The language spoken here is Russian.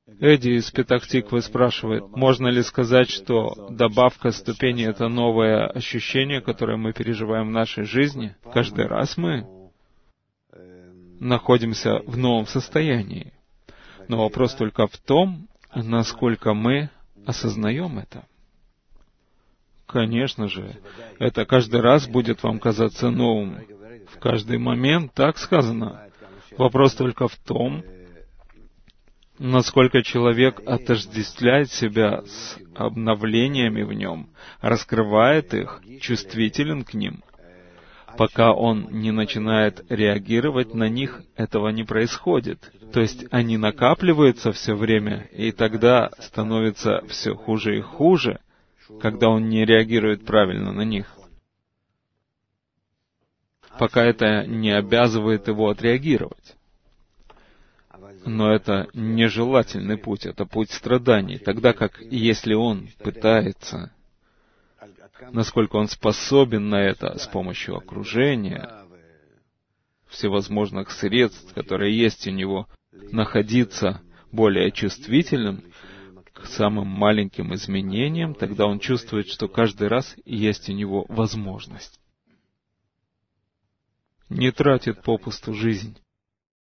Эдди из Петахтиквы спрашивает, можно ли сказать, что добавка ступени — это новое ощущение, которое мы переживаем в нашей жизни? Каждый раз мы находимся в новом состоянии. Но вопрос только в том, насколько мы осознаем это. Конечно же, это каждый раз будет вам казаться новым. В каждый момент так сказано. Вопрос только в том, насколько человек отождествляет себя с обновлениями в нем, раскрывает их, чувствителен к ним. Пока он не начинает реагировать на них, этого не происходит. То есть они накапливаются все время, и тогда становится все хуже и хуже, когда он не реагирует правильно на них, пока это не обязывает его отреагировать. Но это нежелательный путь, это путь страданий, тогда как если он пытается, насколько он способен на это с помощью окружения, всевозможных средств, которые есть у него, находиться более чувствительным к самым маленьким изменениям, тогда он чувствует, что каждый раз есть у него возможность. Не тратит попусту жизнь.